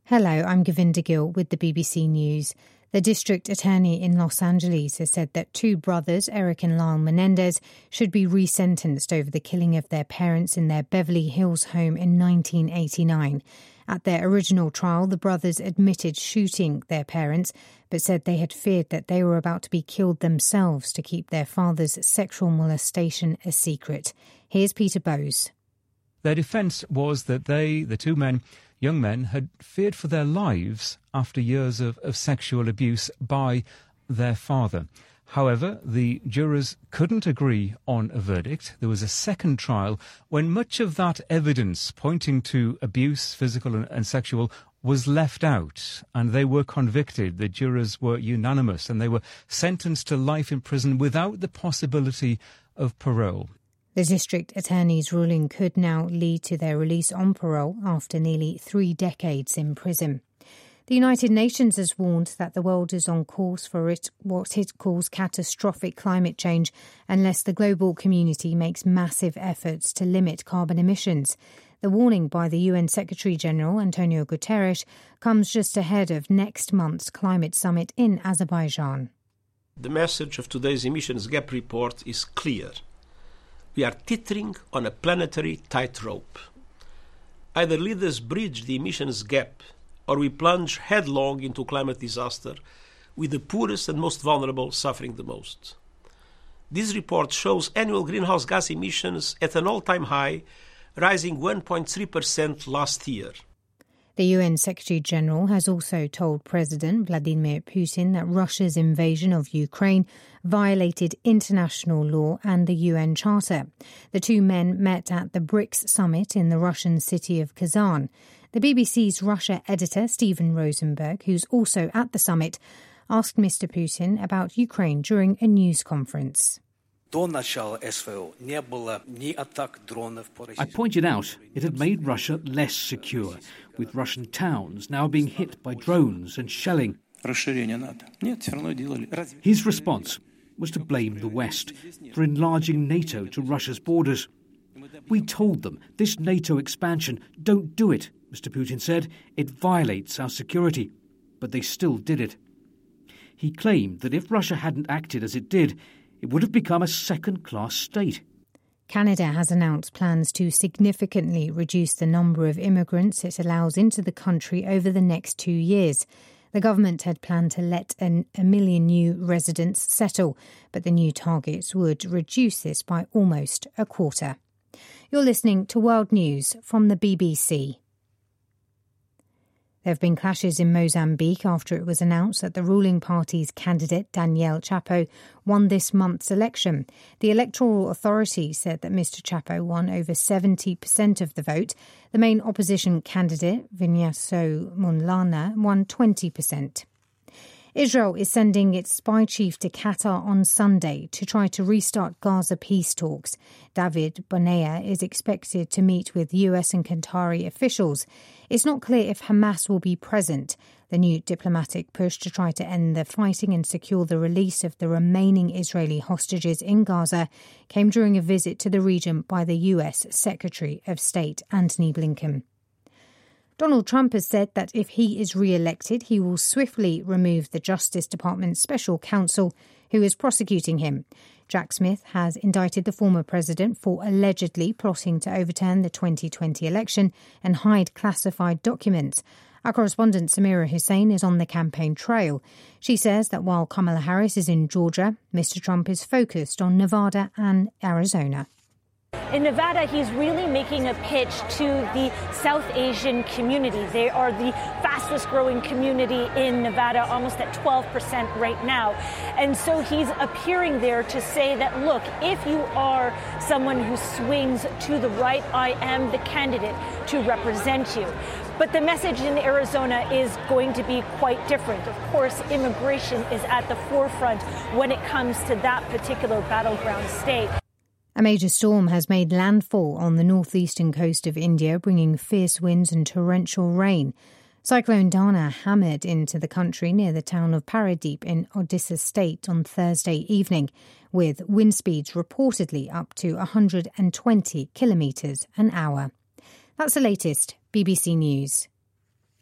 Hello, I'm Govinda Gill with the BBC News. The district attorney in Los Angeles has said that two brothers, Eric and Lyle Menendez, should be resentenced over the killing of their parents in their Beverly Hills home in 1989. At their original trial, the brothers admitted shooting their parents, but said they had feared that they were about to be killed themselves to keep their father's sexual molestation a secret. Here's Peter Bowes. Their defence was that the two young men, had feared for their lives after years of sexual abuse by their father. However, the jurors couldn't agree on a verdict. There was a second trial when much of that evidence pointing to abuse, physical and sexual, was left out, and they were convicted. The jurors were unanimous, and they were sentenced to life in prison without the possibility of parole. The district attorney's ruling could now lead to their release on parole after nearly 3 decades in prison. The United Nations has warned that the world is on course for what it calls catastrophic climate change unless the global community makes massive efforts to limit carbon emissions. The warning by the UN Secretary-General, Antonio Guterres, comes just ahead of next month's climate summit in Azerbaijan. The message of today's emissions gap report is clear. We are teetering on a planetary tightrope. Either leaders bridge the emissions gap or we plunge headlong into climate disaster with the poorest and most vulnerable suffering the most. This report shows annual greenhouse gas emissions at an all-time high, rising 1.3% last year. The UN Secretary-General has also told President Vladimir Putin that Russia's invasion of Ukraine violated international law and the UN Charter. The two men met at the BRICS summit in the Russian city of Kazan. The BBC's Russia editor, Stephen Rosenberg, who's also at the summit, asked Mr. Putin about Ukraine during a news conference. I pointed out it had made Russia less secure, with Russian towns now being hit by drones and shelling. His response was to blame the West for enlarging NATO to Russia's borders. We told them, this NATO expansion, don't do it, Mr. Putin said. It violates our security. But they still did it. He claimed that if Russia hadn't acted as it did, it would have become a second-class state. Canada has announced plans to significantly reduce the number of immigrants it allows into the country over the next 2 years. The government had planned to let a million new residents settle, but the new targets would reduce this by almost a quarter. You're listening to World News from the BBC. There have been clashes in Mozambique after it was announced that the ruling party's candidate, Daniel Chapo, won this month's election. The Electoral Authority said that Mr. Chapo won over 70% of the vote. The main opposition candidate, Vinyaso Munlana, won 20%. Israel is sending its spy chief to Qatar on Sunday to try to restart Gaza peace talks. David Bonea is expected to meet with US and Qatari officials. It's not clear if Hamas will be present. The new diplomatic push to try to end the fighting and secure the release of the remaining Israeli hostages in Gaza came during a visit to the region by the US Secretary of State Antony Blinken. Donald Trump has said that if he is re-elected, he will swiftly remove the Justice Department's special counsel who is prosecuting him. Jack Smith has indicted the former president for allegedly plotting to overturn the 2020 election and hide classified documents. Our correspondent Samira Hussein is on the campaign trail. She says that while Kamala Harris is in Georgia, Mr. Trump is focused on Nevada and Arizona. In Nevada, he's really making a pitch to the South Asian community. They are the fastest growing community in Nevada, almost at 12% right now. And so he's appearing there to say that, look, if you are someone who swings to the right, I am the candidate to represent you. But the message in Arizona is going to be quite different. Of course, immigration is at the forefront when it comes to that particular battleground state. A major storm has made landfall on the northeastern coast of India, bringing fierce winds and torrential rain. Cyclone Dana hammered into the country near the town of Paradeep in Odisha state on Thursday evening, with wind speeds reportedly up to 120 kilometres an hour. That's the latest BBC News.